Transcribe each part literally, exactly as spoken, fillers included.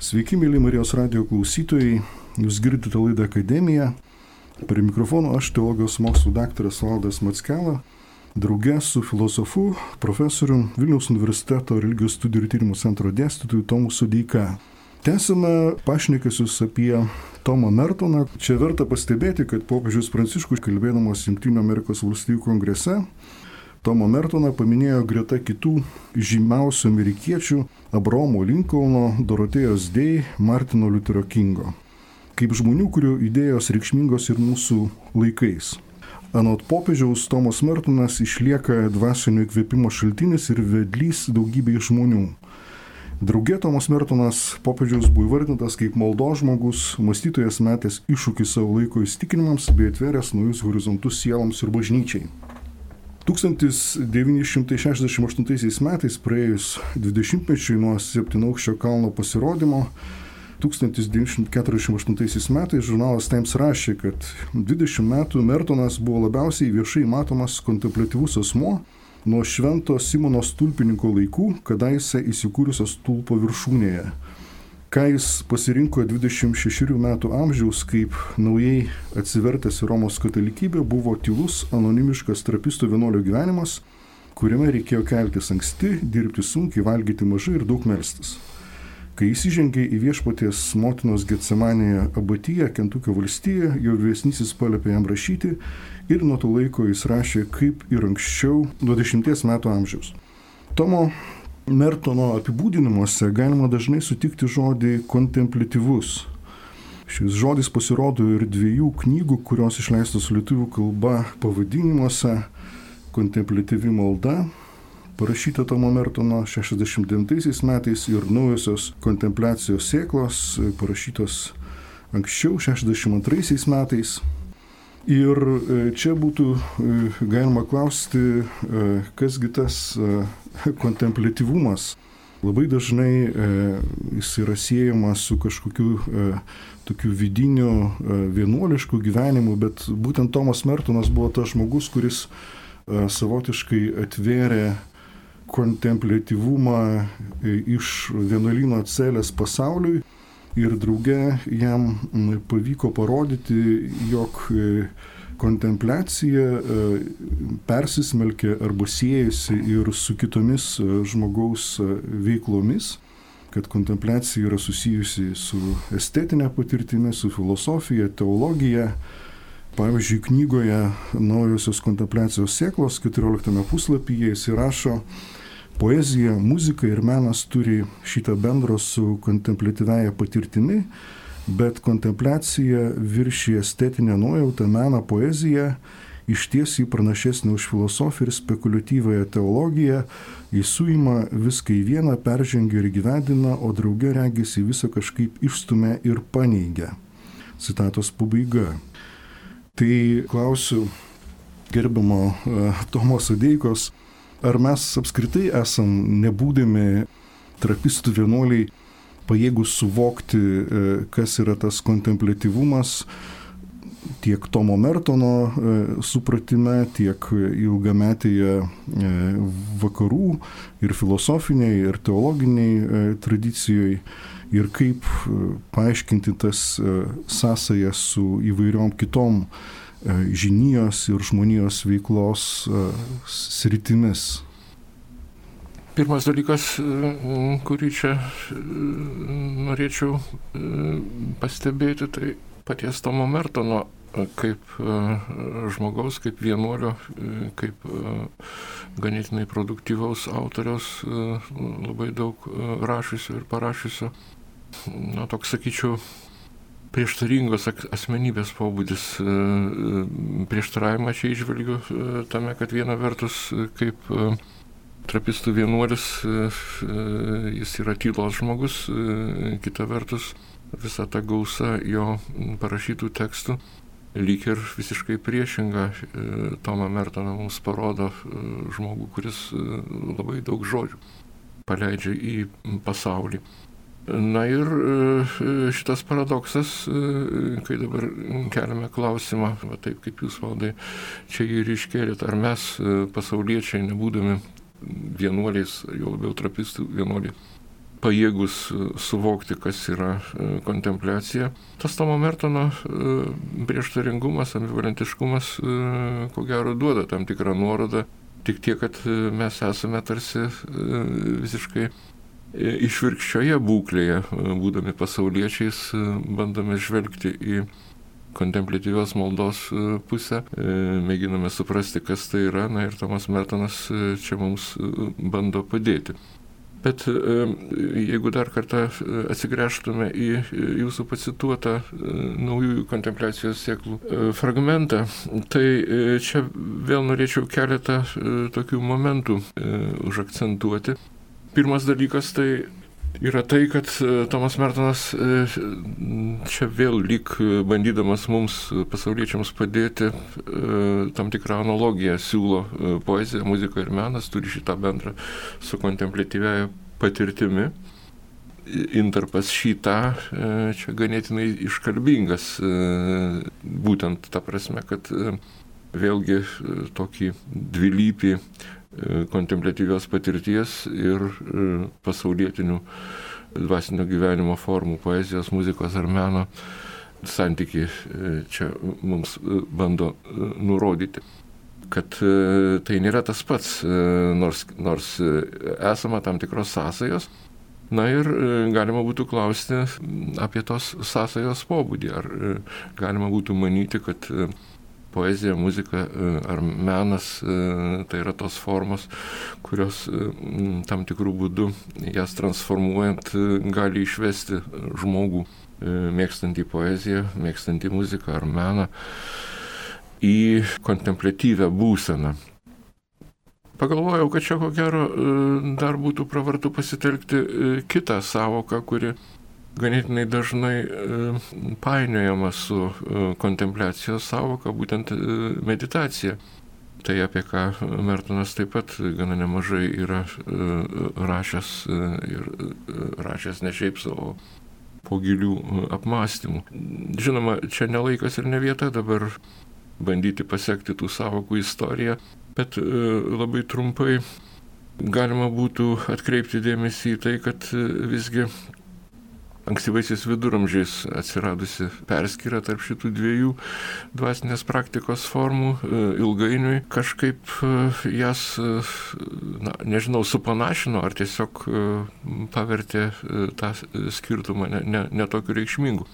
Sveiki, mėly Marijos radijo klausytojai, jūs girdite laidą Akademija. Prie mikrofono aš, teologijos mokslų daktaras Valdas Mackela, drauge su filosofu, profesorium Vilniaus universiteto religijos studijų ir tyrimų centro dėstytoju Tomu Sodeika. Tęsime pašnekesius apie Tomą Mertoną. Čia verta pastebėti, kad popiežius Pranciškus, kalbėdamas Jungtinių Amerikos valstijų kongrese, Tomą Mertoną paminėjo greta kitų žymiausių amerikiečių Abraomo Lincolno, Dorotėjos Day, Martino Liuterio Kingo, kaip žmonių, kurių idėjos reikšmingos ir mūsų laikais. Anot popiežiaus, Tomas Mertonas išlieka dvasinio įkvėpimo šaltinis ir vedlys daugybei žmonių. Drauge Tomas Mertonas popiežiaus buvo įvardintas kaip maldos žmogus, mąstytojas metęs iššūkį savo laiko įsitikinimams bei atvėręs naujus horizontus sieloms ir bažnyčiai. tūkstantis devyni šimtai šešiasdešimt aštuntaisiais metais, praėjus dvidešimtmečiui nuo Septynaukščio kalno pasirodymo, tūkstantis devyni šimtai keturiasdešimt aštuntaisiais metais žurnalas Times rašė, kad dvidešimt metų Mertonas buvo labiausiai viešai matomas kontempliatyvus asmuo nuo švento Simono stulpininko laikų, kadaise įsikūrusios stulpo viršūnėje. Ką jis pasirinko dvidešimt šešerių metų amžiaus kaip naujai atsivertęs į Romos katalikybę, buvo tylus, anonimiškas trapistų vienuolio gyvenimas, kuriame reikėjo keltis anksti, dirbti sunkiai, valgyti mažai ir daug melstis. Kai jis įžengė į Viešpaties motinos Getsemanėje abatiją Kentukio valstijoje, jo vyresnysis paliepė jam rašyti ir nuo to laiko jis rašė kaip ir anksčiau nuo dešimties metų amžiaus. Tomo Mertono apibūdinimuose galima dažnai sutikti žodį kontempliatyvus. Šis žodis pasirodo ir dviejų knygų, kurios išleistos lietuvių kalba pavadinimuose: Kontempliatyvi malda, parašyta Tomo Mertono šešiasdešimt devintaisiais metais, ir Naujosios kontempliacijos sėklos, parašytos anksčiau šešiasdešimt antraisiais metais. Ir čia būtų galima klausti, kasgi tas kontempliatyvumas. Labai dažnai jis yra siejamas su kažkokiu tokiu vidiniu vienuolišku gyvenimu, bet būtent Tomas Mertonas buvo tas žmogus, kuris savotiškai atvėrė kontempliatyvumą iš vienuolyno celės pasauliui. Ir drauge jam pavyko parodyti, jog kontempliacija persismelkė arba siejasi ir su kitomis žmogaus veiklomis, kad kontempliacija yra susijusi su estetinė patirtimi, su filosofija, teologija. Pavyzdžiui, knygoje Naujosios kontempliacijos sėklos keturioliktame puslapyje jis įrašo: poezija, muzika ir menas turi šitą bendro su kontempliatyviaja patirtimi, bet kontempliacija viršija estetinę nuojautą, meną, poeziją, išties jį pranašesnė už filosofiją ir spekuliatyvąją teologiją, jis suima viską į vieną, peržengia ir gyvendina, o drauge regisi visą kažkaip išstumia ir paneigia. Citatos pabaiga. Tai klausiu gerbiamo uh, Tomo Sodeikos, ar mes apskritai esam, nebūdami trapistų vienuoliai, pajėgus suvokti, kas yra tas kontempliatyvumas tiek Tomo Mertono supratime, tiek ilgametėje vakarų ir filosofiniai, ir teologiniai tradicijoje, ir kaip paaiškinti tas sąsajas su įvairiom kitom žinijos ir žmonijos veiklos sritimis. Pirmas dalykas, kurį čia norėčiau pastebėti, tai paties Tomo Mertono kaip žmogaus, kaip vienuolio, kaip ganėtinai produktyvaus autoriaus, labai daug rašiusio ir parašiusio. Na, toks, sakyčiau, prieštaringos asmenybės pobūdis. Prieštaravimą čia įžvelgiu tame, kad viena vertus kaip trapistų vienuolis jis yra tylos žmogus, kita vertus visa ta gausa jo parašytų tekstų lyg ir visiškai priešinga. Tomą Mertoną mums parodo žmogų, kuris labai daug žodžių paleidžia į pasaulį. Na ir šitas paradoksas, kai dabar keliame klausimą, va taip kaip jūs, Valdai, čia ir iškėlėt, ar mes pasauliečiai, nebūdami vienuoliais, jau labiau trapistų vienuoliai, pajėgus suvokti, kas yra kontempliacija. Tas Tomo Mertono prieštaringumas, ambivalentiškumas, ko gero, duoda tam tikrą nuorodą. Tik tiek, kad mes esame tarsi visiškai išvirkščioje būklėje, būdami pasauliečiais, bandome žvelgti į kontempliatyvios maldos pusę, mėginame suprasti, kas tai yra, na ir Tomas Mertonas čia mums bando padėti. Bet jeigu dar kartą atsigręžtume į jūsų pacituotą naujųjų kontempliacijos sėklų fragmentą, tai čia vėl norėčiau keletą tokių momentų užakcentuoti. Pirmas dalykas tai yra tai, kad Tomas Mertonas čia vėl lyg bandydamas mums, pasauliečiams, padėti, tam tikrą analogiją siūlo. Poezija, muzika ir menas turi šitą bendrą su kontempliatyviaja patirtimi. Intarpas šitą čia ganėtinai iškalbingas, būtent ta prasme, kad vėlgi tokį dvilypį kontempliatyvios patirties ir pasaulietinių dvasinio gyvenimo formų, poezijos, muzikos ar meno santykiai čia mums bando nurodyti, kad tai nėra tas pats, nors, nors esama tam tikros sąsajos. Na ir galima būtų klausti apie tos sąsajos pobūdį, ar galima būtų manyti, kad poezija, muzika ar menas tai yra tos formos, kurios tam tikrų būdų, jas transformuojant, gali išvesti žmogų mėgstantį poeziją, mėgstantį muziką ar meną į kontempliatyvią būseną. Pagalvojau, kad čia ko gero dar būtų pravartu pasitelkti kitą sąvoką, kuri ganėtinai dažnai painiojama su kontempliacijos sąvoka, būtent meditacija. Tai apie ką Mertonas taip pat gana nemažai yra rašęs ir rašęs ne šiaip savo po gilių apmąstymų. Žinoma, čia ne laikas ir ne vieta dabar bandyti pasekti tų sąvokų istoriją, bet labai trumpai galima būtų atkreipti dėmesį į tai, kad visgi ankstyvaisiais viduramžiais atsiradusi perskyra tarp šitų dviejų dvasinės praktikos formų ilgainiui kažkaip jas, na, nežinau, supanašino ar tiesiog pavertė tą skirtumą ne, ne, ne tokiu reikšmingu.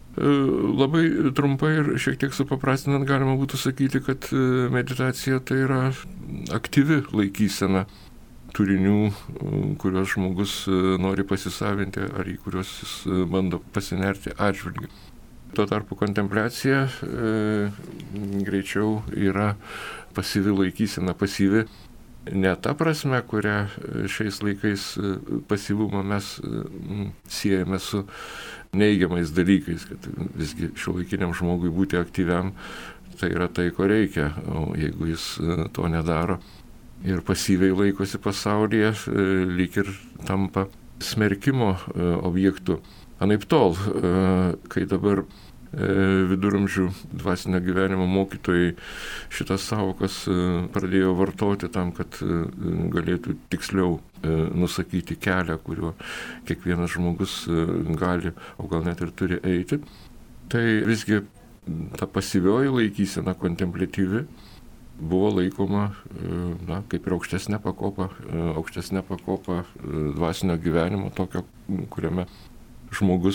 Labai trumpai ir šiek tiek supaprastinant galima būtų sakyti, kad meditacija tai yra aktyvi laikysena turinių, kuriuos žmogus nori pasisavinti ar į kuriuos jis bando pasinerti atžvilgiu. Tuo tarpu kontempliacija e, greičiau yra pasyvi laikysena, pasyvi ne ta prasme, kurią šiais laikais pasyvumą mes siejame su neigiamais dalykais, kad visgi šiuolaikiniam žmogui būti aktyviam tai yra tai, ko reikia, o jeigu jis to nedaro ir pasyviai laikosi pasaulyje, lyg ir tampa smerkimo objektu. Anaiptol, kai dabar viduramžių dvasinio gyvenimo mokytojai šitas savokas pradėjo vartoti tam, kad galėtų tiksliau nusakyti kelią, kuriuo kiekvienas žmogus gali, o gal net ir turi eiti, tai visgi ta pasyvioji laikysena, kontempliatyvi, buvo laikoma, na, kaip ir aukštesnė pakopa, aukštesnė pakopa dvasinio gyvenimo, tokio, kuriame žmogus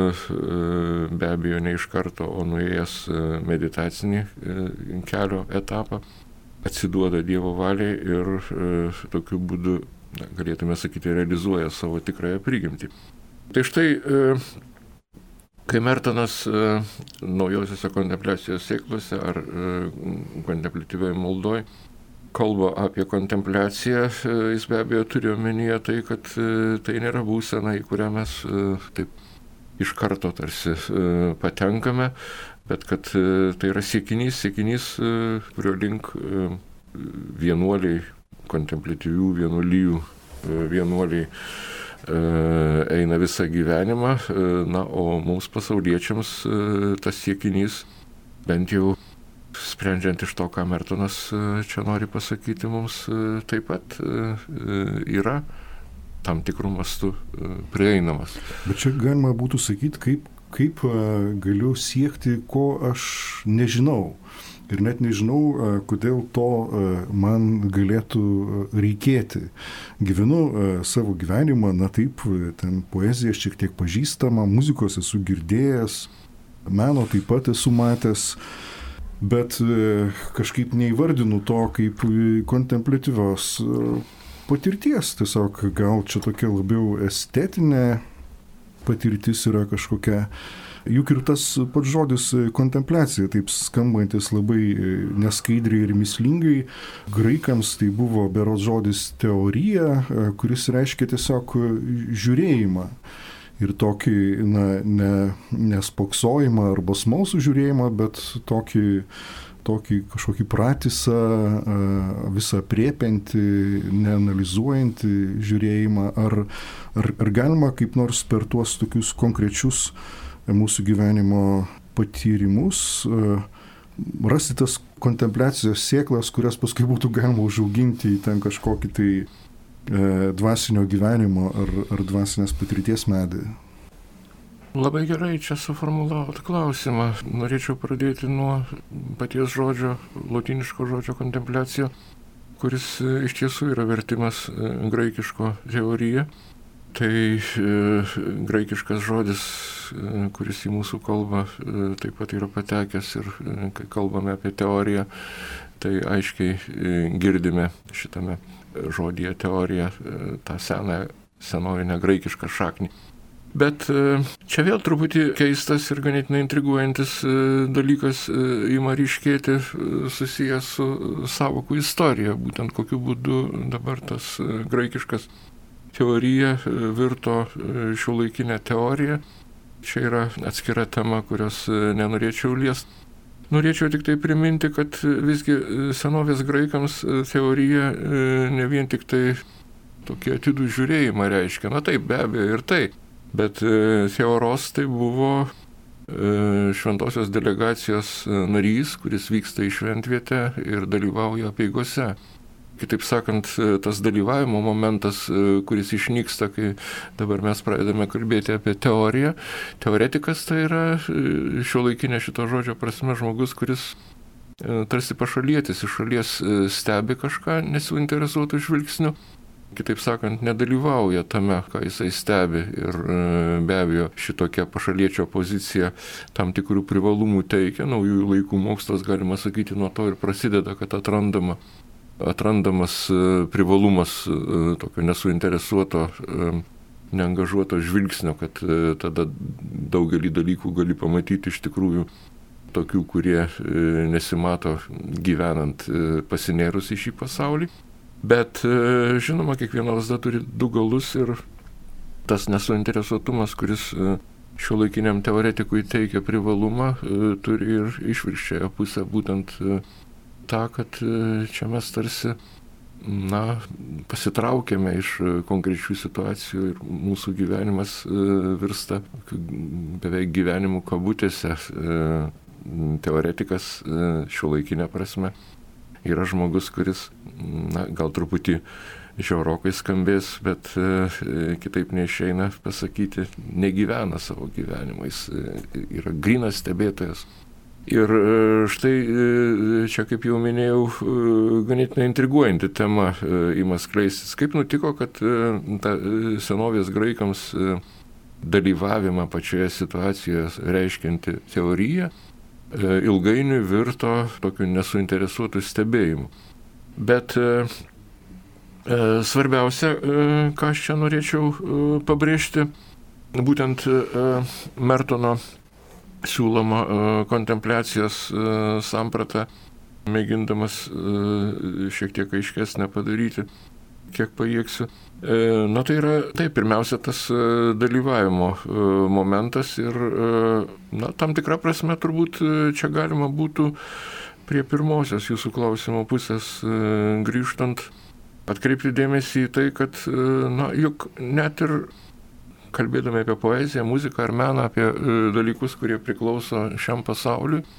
be abejo ne iš karto, o nuėjęs meditacinį kelio etapą, atsiduoda Dievo valiai ir tokiu būdu, na, galėtume sakyti, realizuoja savo tikrąją prigimtį. Tai štai, kai Mertonas naujosiuose kontempliacijos sėklose ar kontempliatyvioj maldoj kalba apie kontempliaciją, jis be abejo turi omenyje tai, kad tai nėra būsena, į kurią mes taip iš karto tarsi patenkame, bet kad tai yra siekinys, siekinys, kurio link vienuoliai, kontempliatyvių vienuolijų vienuoliai eina visą gyvenimą, na, o mums pasauliečiams tas siekinys, bent jau sprendžiant iš to, ką Mertonas čia nori pasakyti, mums taip pat yra tam tikrų mastų prieinamas. Bet čia galima būtų sakyti, kaip, kaip galiu siekti, ko aš nežinau. Ir net nežinau, kodėl to man galėtų reikėti. Gyvenu savo gyvenimą, na taip, ten poezija šiek tiek pažįstama, muzikos esu girdėjęs, meno taip pat esu matęs, bet kažkaip neįvardinu to kaip kontempliatyvios patirties. Tiesiog gal čia tokia labiau estetinė patirtis yra kažkokia. Juk ir tas pats žodis kontempliacija, taip skambantis labai neskaidriai ir mįslingai, graikams tai buvo berods žodis teorija, kuris reiškia tiesiog žiūrėjimą. Ir tokį, na, ne, nespoksojimą arba smalsų žiūrėjimą, bet tokį, tokį kažkokį pratisą, visą priepiantį, neanalizuojantį žiūrėjimą. Ar, ar, ar galima kaip nors per tuos tokius konkrečius mūsų gyvenimo patyrimus rasti tas kontempliacijos sėklas, kurias paskui būtų galima užauginti į ten kažkokį tai e, dvasinio gyvenimo ar, ar dvasinės patirties medį? Labai gerai čia suformulavot klausimą. Norėčiau pradėti nuo paties žodžio, lotyniško žodžio kontempliacija, kuris iš tiesų yra vertimas graikiško teorija. Tai e, graikiškas žodis, e, kuris į mūsų kalbą e, taip pat yra patekęs ir e, kai kalbame apie teoriją, tai aiškiai e, girdime šitame žodyje teoriją e, tą seną, senovinę graikišką šaknį. Bet e, čia vėl truputį keistas ir ganėtinai intriguojantis e, dalykas e, ima ryškėti e, susijęs su sąvokų istorija, būtent kokiu būdu dabar tas e, graikiškas teorija virto šiuolaikinę teoriją. Čia yra atskira tema, kurios nenorėčiau liest. Norėčiau tik tai priminti, kad visgi senovės graikams teorija ne vien tik tai tokį atidų žiūrėjimą reiškia. Na taip, be abejo ir tai. Bet theoros tai buvo šventosios delegacijos narys, kuris vyksta į šventvietę ir dalyvauja apeigose. Kitaip sakant, tas dalyvavimo momentas, kuris išnyksta, kai dabar mes pradedame kalbėti apie teoriją. Teoretikas tai yra šiuolaikinė šito žodžio prasme žmogus, kuris tarsi pašalietis iš šalies stebi kažką nesuinteresuotų žvilgsnių. Kitaip sakant, nedalyvauja tame, ką jisai stebi. Ir be abejo, šitokia pašaliečio pozicija tam tikrų privalumų teikia. Naujųjų laikų mokslas, galima sakyti, nuo to ir prasideda, kad atrandama atrandamas privalumas tokio nesuinteresuoto, neangažuoto žvilgsnio, kad tada daugelį dalykų gali pamatyti iš tikrųjų tokių, kurie nesimato gyvenant pasinėrus į šį pasaulį. Bet žinoma, kiekviena lazda turi du galus ir tas nesuinteresuotumas, kuris šiuolaikiniam teoretikui teikia privalumą, turi ir išvirkščiąją pusę, būtent tą, kad čia mes tarsi, na, pasitraukėme iš konkrečių situacijų ir mūsų gyvenimas virsta beveik gyvenimų kabutėse. Teoretikas šiuolaikinė prasme yra žmogus, kuris, na, gal truputį žiaurokai skambės, bet kitaip neišeina pasakyti, negyvena savo gyvenimą, jis yra grynas stebėtojas. Ir štai čia, kaip jau minėjau, ganėtinai intriguojanti tema ima skleistis. Kaip nutiko, kad ta senovės graikams dalyvavimą pačioje situacijoje reiškianti teorija ilgainiui virto tokiu nesuinteresuotų stebėjimu. Bet svarbiausia, ką aš čia norėčiau pabrėžti, būtent Mertono siūloma kontempliacijos samprata, mėgindamas šiek tiek aiškesnę padaryti, kiek pajėgsiu. Na tai yra, tai pirmiausia, tas dalyvavimo momentas ir, na, tam tikrą prasme turbūt čia galima būtų prie pirmosios jūsų klausimo pusės grįžtant, atkreipti dėmesį į tai, kad, na, juk net ir kalbėdami apie poeziją, muziką ar meną, apie dalykus, kurie priklauso šiam pasauliui,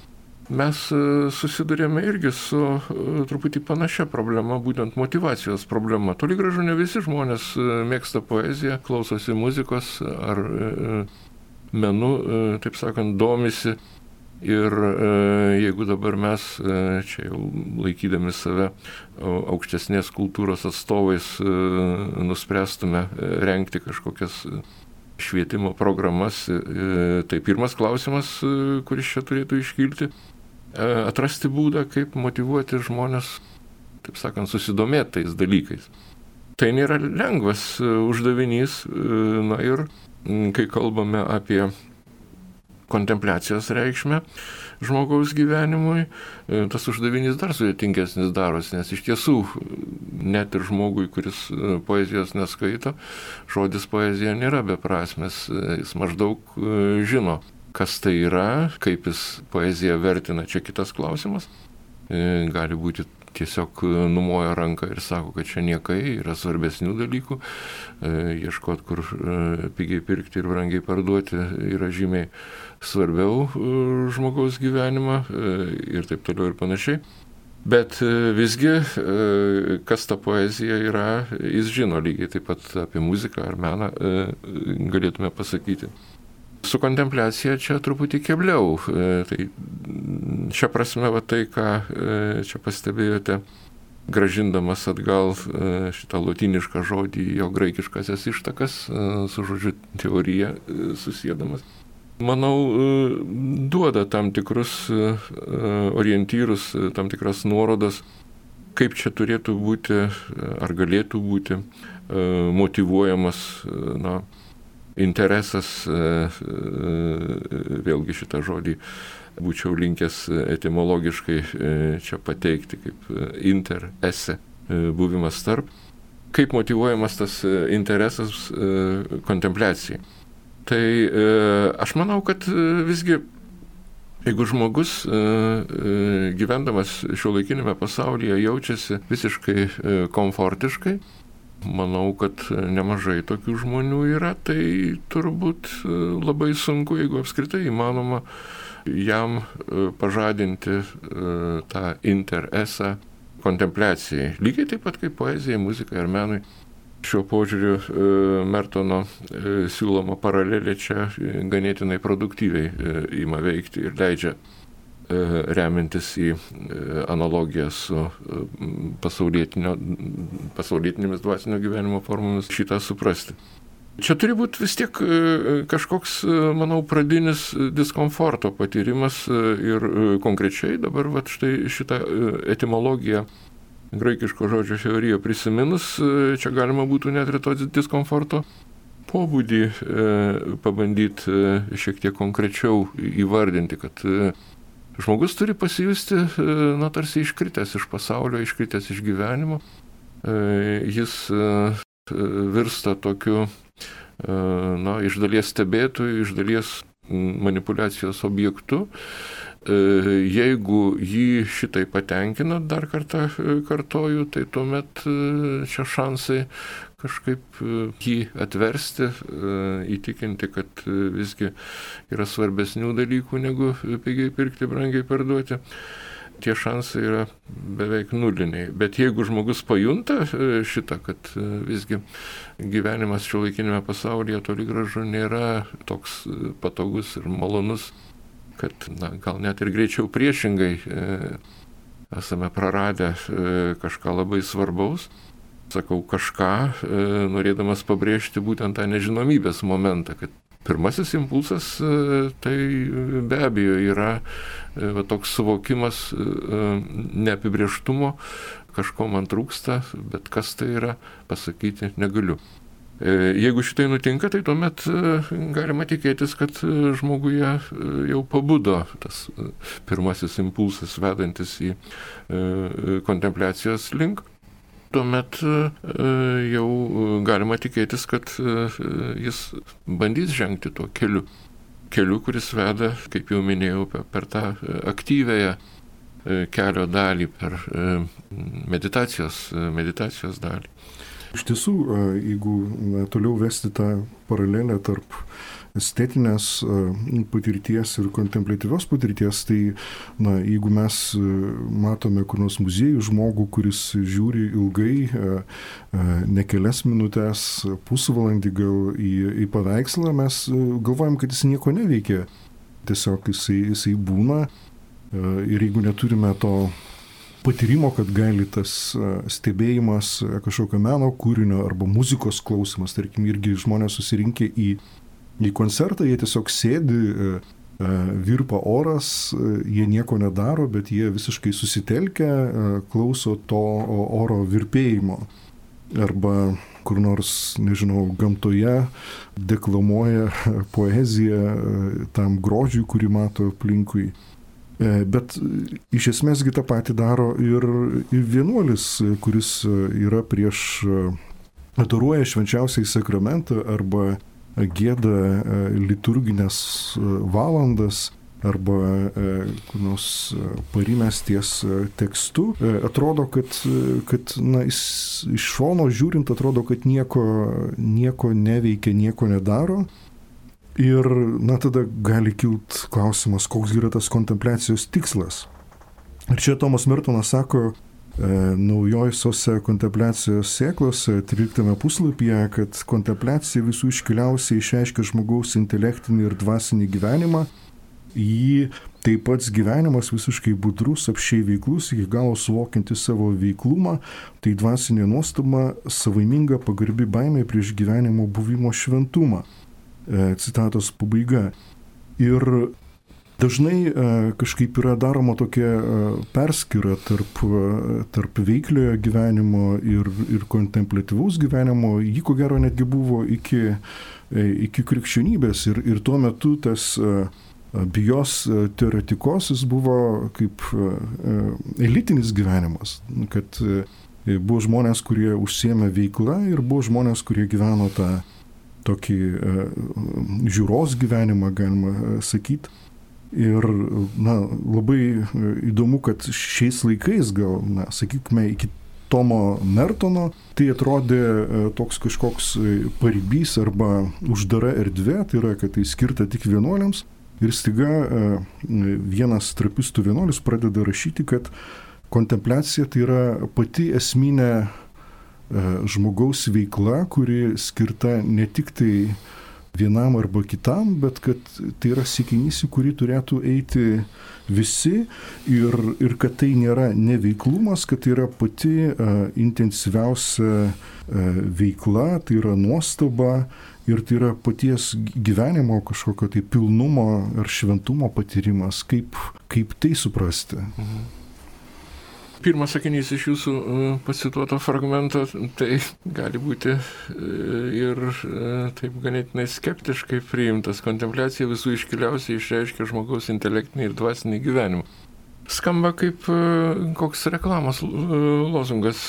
mes susidurėme irgi su truputį panašia problema, būtent motyvacijos problema. Toli gražu ne visi žmonės mėgsta poeziją, klausosi muzikos ar menu, taip sakant, domisi. Ir jeigu dabar mes, čia jau laikydami save aukštesnės kultūros atstovais, nuspręstume rengti kažkokias švietimo programas, tai pirmas klausimas, kuris čia turėtų iškilti, atrasti būdą, kaip motyvuoti žmonės, taip sakant, susidomėti tais dalykais. Tai nėra lengvas uždavinys, na ir kai kalbame apie kontempliacijos reikšmę žmogaus gyvenimui, tas uždavinys dar sudėtingesnis darosi, nes iš tiesų net ir žmogui, kuris poezijos neskaito, žodis poezija nėra beprasmis, jis maždaug žino, kas tai yra, kaip jis poeziją vertina, čia kitas klausimas. Gali būti tiesiog numoja ranką ir sako, kad čia niekai, yra svarbesnių dalykų, ieškot, kur pigiai pirkti ir brangiai parduoti, yra žymiai svarbiau žmogaus gyvenimą ir taip toliau ir panašiai. Bet visgi, kas ta poezija yra, jis žino, lygiai taip pat apie muziką ar meną galėtume pasakyti. Su kontempliacija čia truputį kebliau. Tai šia prasme, va tai, ką čia pastebėjote, grąžindamas atgal šitą lotynišką žodį, jo graikiškasias ištakas, su žodžiu teorija susėdamas, manau, duoda tam tikrus orientyrus, tam tikras nuorodas, kaip čia turėtų būti, ar galėtų būti motyvuojamas, na, interesas, vėlgi šitą žodį būčiau linkęs etimologiškai čia pateikti kaip inter, esse, buvimas tarp, kaip motyvuojamas tas interesas kontempliacijai. Tai aš manau, kad visgi, jeigu žmogus gyvendamas šiuolaikinėme pasaulyje jaučiasi visiškai komfortiškai, manau, kad nemažai tokių žmonių yra, tai turbūt labai sunku, jeigu apskritai įmanoma jam pažadinti tą interesą kontempliacijai. Lygiai taip pat kaip poezijai, muzikai ar menui. Šiuo požiūriu Mertono siūloma paralelė čia ganėtinai produktyviai ima veikti ir leidžia remintis į analogiją su pasaulietinėmis dvasinio gyvenimo formomis šitą suprasti. Čia turi būti vis tiek kažkoks, manau, pradinis diskomforto patyrimas ir konkrečiai dabar vat, štai šitą etimologiją graikiško žodžio teoriją prisiminus, čia galima būtų net ir to diskomforto pobūdį pabandyti šiek tiek konkrečiau įvardinti, kad žmogus turi pasijusti, na, tarsi iškritęs iš pasaulio, iškritęs iš gyvenimo. Jis virsta tokiu, na, iš dalies stebėtojų, iš dalies manipulacijos objektu. Jeigu jį šitai patenkina, dar kartą kartoju, tai tuomet čia šansai kažkaip jį atversti, įtikinti, kad visgi yra svarbesnių dalykų negu pigiai pirkti, brangiai parduoti. Tie šansai yra beveik nuliniai. Bet jeigu žmogus pajunta šitą, kad visgi gyvenimas šiuolaikinėme pasaulyje toli gražu nėra toks patogus ir malonus, kad, na, gal net ir greičiau priešingai e, esame praradę e, kažką labai svarbaus. Sakau kažką, e, norėdamas pabrėžti būtent tą nežinomybės momentą, kad pirmasis impulsas e, tai be abejo yra e, va, toks suvokimas e, neapibrėžtumo, kažko man trūksta, bet kas tai yra, pasakyti negaliu. Jeigu šitai nutinka, tai tuomet galima tikėtis, kad žmoguje jau pabudo tas pirmasis impulsas vedantis į kontempliacijos link. Tuomet jau galima tikėtis, kad jis bandys žengti tuo keliu. Keliu, kuris veda, kaip jau minėjau, per tą aktyvėją kelio dalį, per meditacijos, meditacijos dalį. Iš tiesų, jeigu na, toliau vesti tą paralelę tarp estetinės patirties ir kontempliatyvios patirties, tai na, jeigu mes matome kur nors muziejų žmogų, kuris žiūri ilgai, ne kelias minutės, pusvalandį gal į, į paveikslą, mes galvojam, kad jis nieko neveikia. Tiesiog jisai, jisai būna ir jeigu neturime to patyrimo, kad gali tas stebėjimas kažkokio meno kūrinio arba muzikos klausimas, tarkim, irgi žmonės susirinkę į, į koncertą, jie tiesiog sėdi, virpa oras, jie nieko nedaro, bet jie visiškai susitelkę klauso to oro virpėjimo. Arba kur nors, nežinau, gamtoje deklamuoja poeziją tam grožiui, kurį mato aplinkui. Bet iš esmėsgi tą patį daro ir, ir vienuolis, kuris yra prieš adoruoja švenčiausiai sakramentą arba gieda liturginės valandas arba kur nors parimęs ties tekstu. Atrodo, kad, kad na, iš šono žiūrint, atrodo, kad nieko, nieko neveikia, nieko nedaro. Ir, na, tada gali kilt klausimas, koks yra tas kontempliacijos tikslas. Ir čia Tomas Mertonas sako e, naujosiose kontempliacijos sėklose, tryliktame puslapyje, kad kontempliacija visų iškiliausiai išreiškia žmogaus intelektinį ir dvasinį gyvenimą. Jį taip pats gyvenimas visiškai budrus, apsčiai veiklus, iki galo suvokianti savo veiklumą, tai dvasinė nuostaba, savaiminga pagarbi baimė prieš gyvenimo buvimo šventumą. Citatos pabaiga. Ir dažnai kažkaip yra daroma tokia perskyra tarp, tarp veikliojo gyvenimo ir, ir kontempliatyvaus gyvenimo. Jį ko gero netgi buvo iki, iki krikščionybės ir, ir tuo metu tas bijos teoretikosis buvo kaip elitinis gyvenimas, kad buvo žmonės, kurie užsiėmė veiklą ir buvo žmonės, kurie gyveno tą tokį uh, žiūros gyvenimą, galima sakyti. Ir na, labai įdomu, kad šiais laikais, gal, na, sakykime, iki Tomo Mertono, tai atrodė uh, toks kažkoks paribys arba uždara erdvė, tai yra, kad tai skirta tik vienuoliams. Ir staiga uh, vienas trapistų vienuolis pradeda rašyti, kad kontempliacija tai yra pati esminė žmogaus veikla, kuri skirta ne tik tai vienam arba kitam, bet kad tai yra siekinys, į kurį turėtų eiti visi ir, ir kad tai nėra neveiklumas, kad tai yra pati uh, intensyviausia uh, veikla, tai yra nuostaba ir tai yra paties gyvenimo kažkokio tai pilnumo ar šventumo patyrimas, kaip, kaip tai suprasti. Mhm. Pirmas sakinys iš jūsų pacituoto fragmento, tai gali būti ir taip ganėtinai skeptiškai priimtas. Kontempliacija visų iškiliausiai išreiškia žmogaus intelektinį ir dvasinį gyvenimą. Skamba kaip koks reklamos lozungas.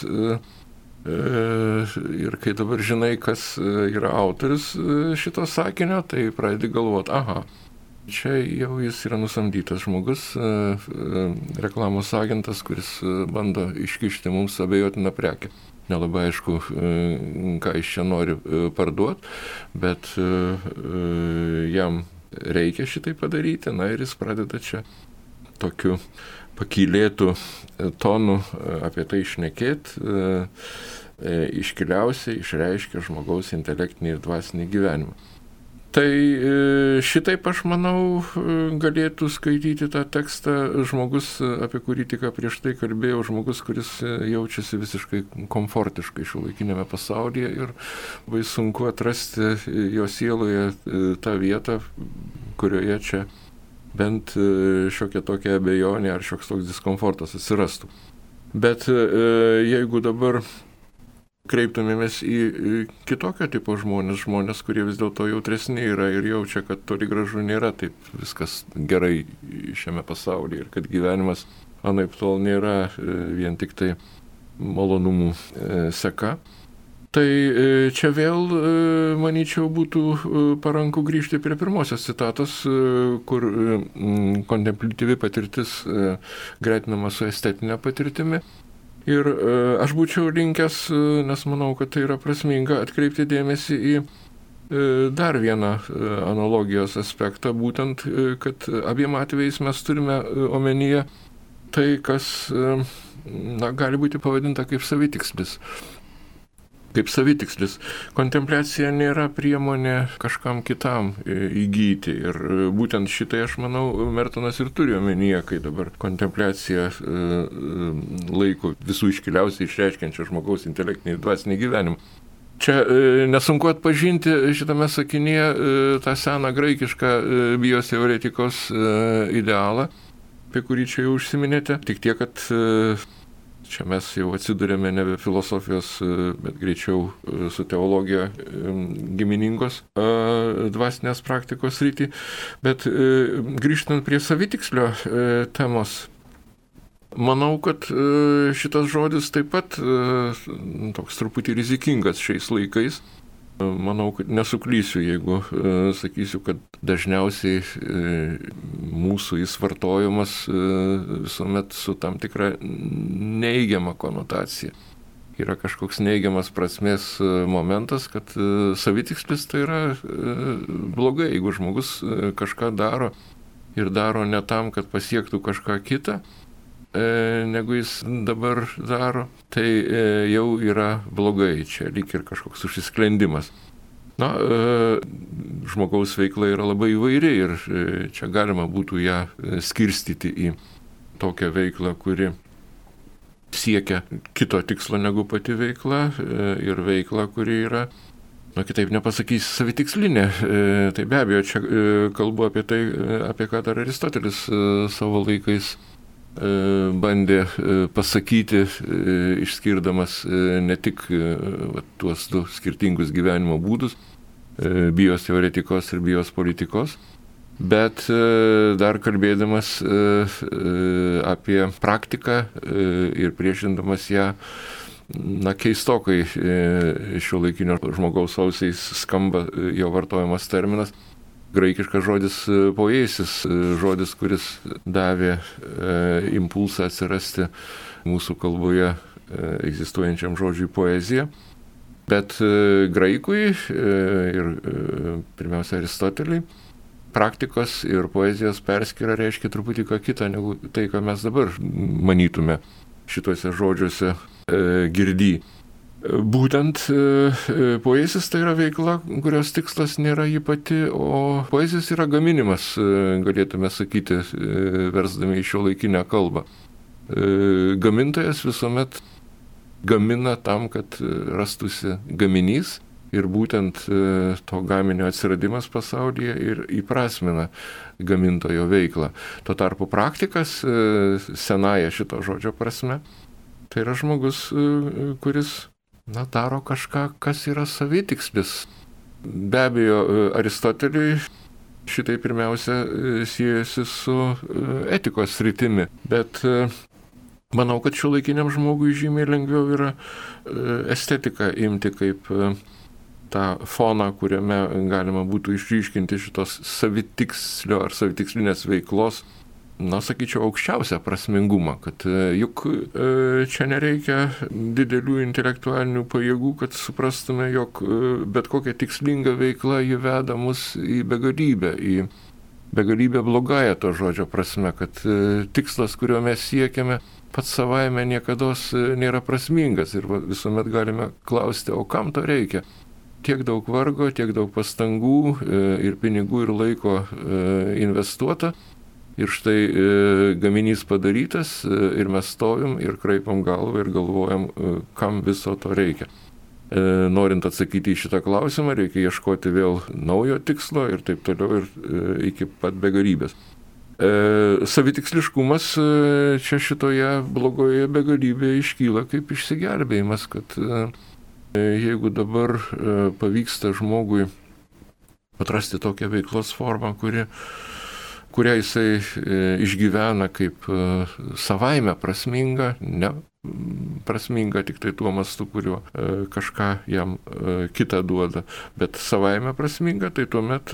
Ir kai dabar žinai, kas yra autorius šito sakinio, tai pradedi galvoti, aha, čia jau jis yra nusamdytas žmogus, reklamos agentas, kuris bando iškišti mums abejotiną prekę. Nelabai aišku, ką jis čia nori parduoti, bet jam reikia šitai padaryti, na ir jis pradeda čia tokiu pakylėtų tonų apie tai šnekėti, iškiliausiai išreiškia žmogaus intelektinį ir dvasinį gyvenimą. Tai šitaip, aš manau, galėtų skaityti tą tekstą žmogus, apie kurį tik prieš tai kalbėjau, žmogus, kuris jaučiasi visiškai komfortiškai šiuolaikinėme pasaulyje ir labai sunku atrasti jo sieloje tą vietą, kurioje čia bent šiokia tokia abejonė ar šioks toks diskomfortas atsirastų. Bet jeigu dabar kreiptumėmės į kitokio tipo žmonės, žmonės, kurie vis dėlto jautresni yra ir jaučia, kad toli gražu nėra taip viskas gerai šiame pasaulyje ir kad gyvenimas anaiptol nėra vien tik tai malonumų seka. Tai čia vėl, manyčiau, būtų paranku grįžti prie pirmosios citatos, kur kontempliatyvi patirtis gretinama su estetinė patirtimi. Ir aš būčiau linkęs, nes manau, kad tai yra prasminga, atkreipti dėmesį į dar vieną analogijos aspektą, būtent, kad abiem atvejais mes turime omenyje tai, kas na, gali būti pavadinta kaip savitikslis. Kaip savitikslis. Kontempliacija nėra priemonė kažkam kitam įgyti. Ir būtent šitai, aš manau, Mertonas ir turi omenyje, kai dabar kontempliacija laiko visų iškiliausiai išreiškiančio žmogaus intelektinį ir dvasinį gyvenimą. Čia nesunku atpažinti šitame sakinyje tą seną graikišką bijos teoretikos idealą, apie kurį čia jau užsiminėte. Tik tiek, kad čia mes jau atsidurėme nebe filosofijos, bet greičiau su teologija giminingos dvasinės praktikos rytį. Bet grįžtant prie savitikslio temos, manau, kad šitas žodis taip pat toks truputį rizikingas šiais laikais. Manau, kad nesuklysiu, jeigu sakysiu, kad dažniausiai mūsų jis vartojamas visuomet su tam tikra neigiama konotacija. Yra kažkoks neigiamas prasmės momentas, kad savitikslis tai yra blogai, jeigu žmogus kažką daro ir daro ne tam, kad pasiektų kažką kitą, negu jis dabar daro, tai jau yra blogai, čia lyg ir kažkoks užsisklendimas. Na, žmogaus veikla yra labai įvairi ir čia galima būtų ją skirstyti į tokią veiklą, kuri siekia kito tikslo negu pati veikla, ir veiklą, kuri yra, na, kitaip nepasakysi, savitikslinė. Tai be abejo, čia kalbu apie tai, apie ką dar Aristotelis savo laikais bandė pasakyti, išskirdamas ne tik va, tuos du skirtingus gyvenimo būdus, bijos teoretikos ir bijos politikos, bet dar kalbėdamas apie praktiką ir priešindamas ją, na, keistokai šiuolaikinio žmogaus ausiais skamba jo vartojamas terminas. Graikiškas žodis poiesis, žodis, kuris davė e, impulsą atsirasti mūsų kalboje e, egzistuojančiam žodžiui poezija. Bet e, graikui e, ir e, pirmiausia Aristoteliui praktikos ir poezijos perskyra reiškia truputį ką kitą negu tai, ką mes dabar manytume šituose žodžiuose e, girdy. Būtent poezijos tai yra veikla, kurios tikslas nėra ji pati, o poezijos yra gaminimas, galėtume sakyti, versdami į šiuolaikinę kalbą. Gamintojas visuomet gamina tam, kad rastųsi gaminys, ir būtent to gaminio atsiradimas pasaulyje ir įprasmina gamintojo veiklą. Tuo tarpu praktikas, senąją šito žodžio prasme, tai yra žmogus, kuris na, daro kažką, kas yra savitikslis. Be abejo, Aristoteliui šitai pirmiausia siejasi su etikos sritimi, bet manau, kad šiuolaikiniam žmogui žymiai lengviau yra estetiką imti kaip tą foną, kuriame galima būtų išryškinti šitos savitikslio ar savitikslinės veiklos, na, sakyčiau, aukščiausią prasmingumą, kad juk čia nereikia didelių intelektualinių pajėgų, kad suprastume, jog bet kokia tikslinga veikla jį veda mus į begalybę, į begalybę blogąją to žodžio prasme, kad tikslas, kurio mes siekiame, pats savaime niekados nėra prasmingas ir visuomet galime klausti, o kam to reikia? Tiek daug vargo, tiek daug pastangų ir pinigų ir laiko investuota. Ir štai e, gaminys padarytas e, ir mes stovim ir kraipam galvą ir galvojam, e, kam viso to reikia. E, norint atsakyti į šitą klausimą, reikia ieškoti vėl naujo tikslo ir taip toliau ir e, iki pat begalybės. E, savitiksliškumas e, čia šitoje blogoje begalybėje iškyla kaip išsigelbėjimas, kad e, jeigu dabar e, pavyksta žmogui atrasti tokią veiklos formą, kuri kurią jisai išgyvena kaip savaime prasminga, ne prasminga tik tai tuo mastu, kuriuo kažką jam kitą duoda, bet savaime prasminga, tai tuomet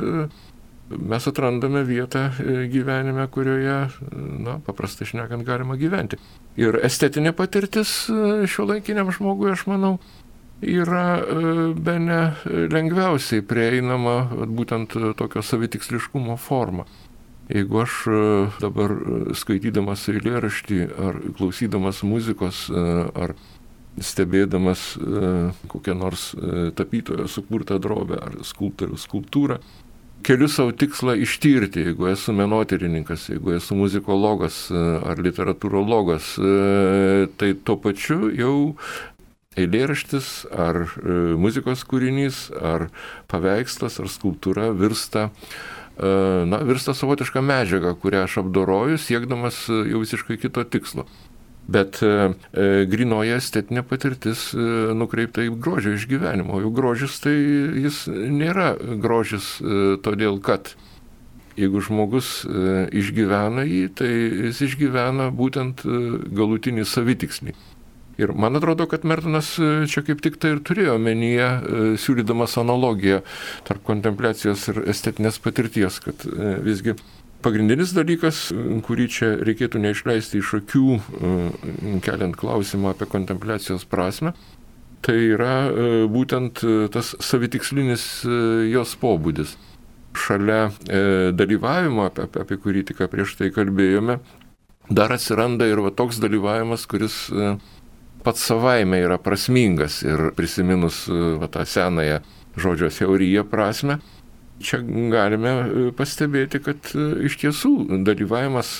mes atrandame vietą gyvenime, kurioje, na, paprastai šnekant, galima gyventi. Ir estetinė patirtis šiuolaikiniam žmogui, aš manau, yra bene lengviausiai prieinama būtent tokio savitiksliškumo forma. Jeigu aš dabar skaitydamas eilėraštį ar klausydamas muzikos ar stebėdamas kokią nors tapytojo sukurtą drobę ar skulptoriaus skulptūrą, keliu savo tikslą ištirti, jeigu esu menotyrininkas, jeigu esu muzikologas ar literatūrologas, tai tuo pačiu jau eilėraštis ar muzikos kūrinys, ar paveikslas, ar skulptūra virsta, na, virsta savotišką medžiagą, kurią aš apdoroju, siekdamas jau visiškai kito tikslo. Bet e, grinoja estetinė patirtis e, nukreipta į grožio išgyvenimo. Jau grožis tai jis nėra grožis e, todėl, kad jeigu žmogus e, išgyvena jį, tai jis išgyvena būtent e, galutinį savitikslį. Ir man atrodo, kad Mertonas čia kaip tik tai ir turėjo omenyje, siūlydamas analogiją tarp kontempliacijos ir estetinės patirties, kad visgi pagrindinis dalykas, kurį čia reikėtų neišleisti iš akių, keliant klausimą apie kontempliacijos prasme, tai yra būtent tas savitikslinis jos pobūdis. Šalia dalyvavimo, apie, apie kurį tik prieš tai kalbėjome, dar atsiranda ir va toks dalyvavimas, kuris pats savaime yra prasmingas ir prisiminus va, tą senąją žodžio teoriją prasme, čia galime pastebėti, kad iš tiesų dalyvavimas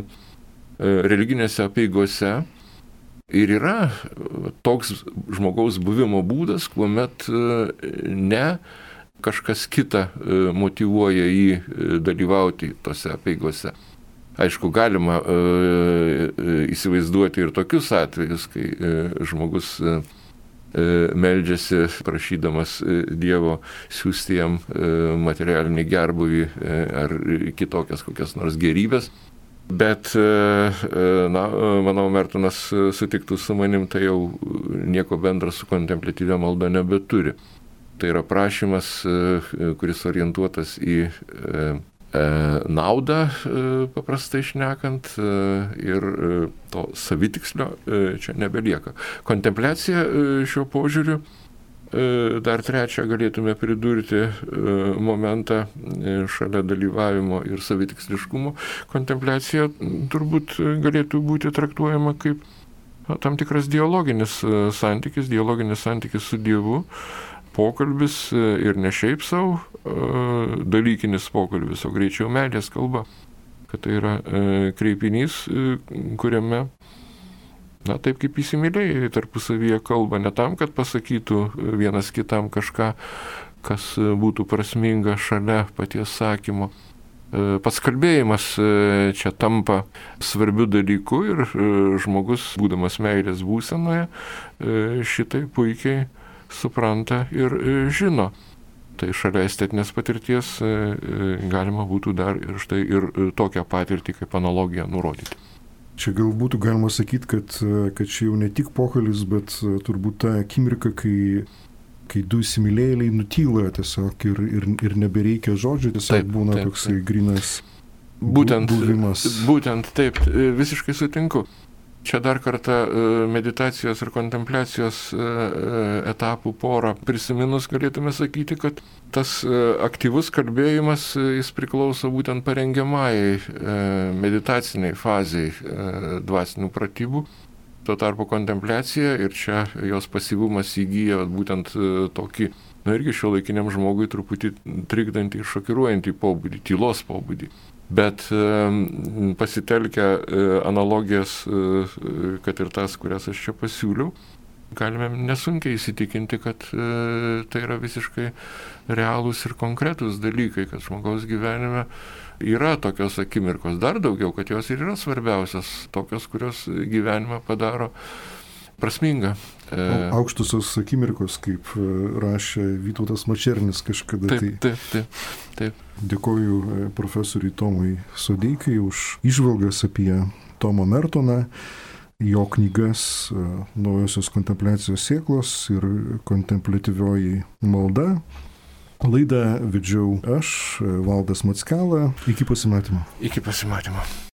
religinėse apeigose ir yra toks žmogaus buvimo būdas, kuomet ne kažkas kita motyvuoja jį dalyvauti tose apeigose. Aišku, galima e, e, įsivaizduoti ir tokius atvejus, kai e, žmogus e, meldžiasi prašydamas e, Dievo siųsti jam e, materialinį gerbūvį e, ar kitokias kokias nors gerybės. Bet, e, na, manau, Mertonas sutiktų su manim, tai jau nieko bendra su kontempliatyvia malda nebeturi. Tai yra prašymas, e, kuris orientuotas į e, naudą, paprastai šnekant, ir to savitikslio čia nebelieka. Kontempliacija šiuo požiūriu, dar trečią galėtume pridurti momentą šalia dalyvavimo ir savitiksliškumo. Kontempliacija turbūt galėtų būti traktuojama kaip tam tikras dialoginis santykis, dialoginis santykis su Dievu, pokalbis ir ne šiaip savo dalykinis pokalbis, o greičiau meilės kalba, kad tai yra kreipinys, kuriame, na, taip kaip įsimylėjai tarpusavyje kalba, ne tam, kad pasakytų vienas kitam kažką, kas būtų prasminga šalia paties sakymo. Pats kalbėjimas čia tampa svarbiu dalyku ir žmogus, būdamas meilės būsenoje, šitai puikiai supranta ir žino. Tai šalia estetinės patirties galima būtų dar ir štai ir tokią patirtį kaip analogiją nurodyti. Čia gal būtų galima sakyti, kad, kad čia jau ne tik pokalbis, bet turbūt ta akimirka, kai, kai du įsimylėjėliai nutyla tiesiog ir, ir, ir nebereikia žodžių, tiesiog taip, būna taip, toksai taip. Grynas būtent, buvimas. Būtent taip, visiškai sutinku. Čia dar kartą meditacijos ir kontempliacijos etapų porą prisiminus galėtume sakyti, kad tas aktyvus kalbėjimas jis priklauso būtent parengiamajai meditaciniai fazei dvasinių pratybų. Tuo tarpu kontempliacija ir čia jos pasyvumas įgyja būtent tokį, na irgi šiuolaikiniam žmogui truputį trikdantį ir šokiruojantį pobūdį, tylos pobūdį. Bet pasitelkę analogijas, kad ir tas, kurias aš čia pasiūliau, galime nesunkiai įsitikinti, kad tai yra visiškai realūs ir konkretūs dalykai, kad žmogaus gyvenime yra tokios akimirkos, dar daugiau, kad jos ir yra svarbiausias, tokios, kurios gyvenimą padaro prasminga. Aukštusios akimirkos, kaip rašė Vytautas Mačernis kažkada. Taip, taip, taip, taip. Dėkoju profesoriui Tomui Sodeikai už įžvalgas apie Tomą Mertoną, jo knygas Naujosios kontempliacijos sėklos ir kontempliatyvioji malda. Laidą vedžiau aš, Valdas Mackela. Iki pasimatymo. Iki pasimatymo.